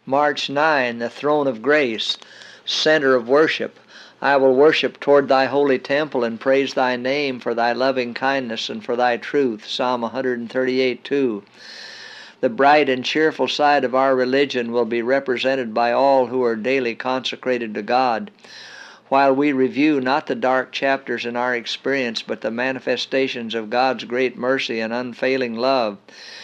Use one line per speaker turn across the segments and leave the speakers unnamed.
March 9, the throne of grace, center of worship. I will worship toward thy holy temple and praise thy name for thy loving kindness and for thy truth. Psalm 138:2. The bright and cheerful side of our religion will be represented by all who are daily consecrated to God. While we review not the dark chapters in our experience, but the manifestations of God's great mercy and unfailing love,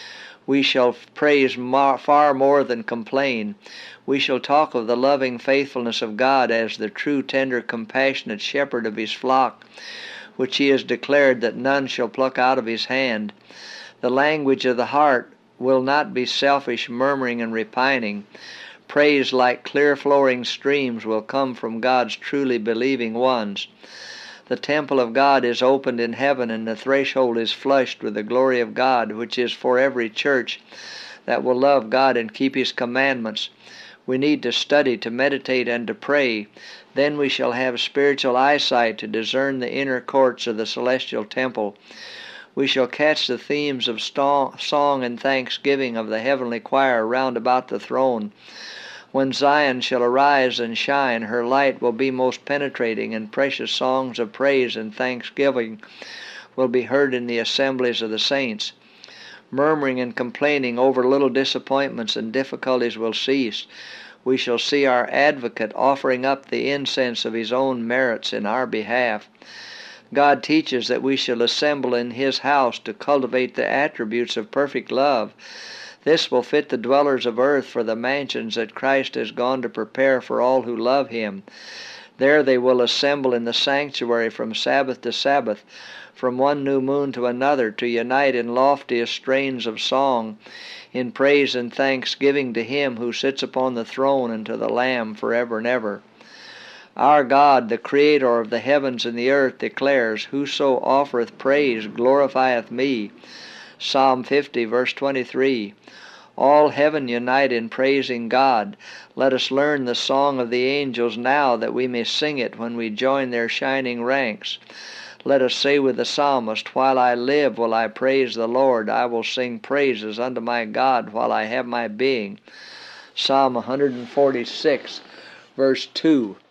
we shall praise far more than complain. We shall talk of the loving faithfulness of God as the true, tender, compassionate shepherd of his flock, which he has declared that none shall pluck out of his hand. The language of the heart will not be selfish murmuring and repining. Praise like clear-flowing streams will come from God's truly believing ones. The temple of God is opened in heaven, and the threshold is flushed with the glory of God, which is for every church that will love God and keep his commandments. We need to study, to meditate, and to pray. Then we shall have spiritual eyesight to discern the inner courts of the celestial temple. We shall catch the themes of song and thanksgiving of the heavenly choir round about the throne. When Zion shall arise and shine, her light will be most penetrating, and precious songs of praise and thanksgiving will be heard in the assemblies of the saints. Murmuring and complaining over little disappointments and difficulties will cease. We shall see our advocate offering up the incense of his own merits in our behalf. God teaches that we shall assemble in his house to cultivate the attributes of perfect love. This will fit the dwellers of earth for the mansions that Christ has gone to prepare for all who love him. There they will assemble in the sanctuary from Sabbath to Sabbath, from one new moon to another, to unite in loftiest strains of song, in praise and thanksgiving to him who sits upon the throne and to the Lamb forever and ever. Our God, the Creator of the heavens and the earth, declares, "Whoso offereth praise glorifieth me." Psalm 50, verse 23. All heaven unite in praising God. Let us learn the song of the angels now, that we may sing it when we join their shining ranks. Let us say with the psalmist, "While I live will I praise the Lord. I will sing praises unto my God while I have my being." Psalm 146, verse 2.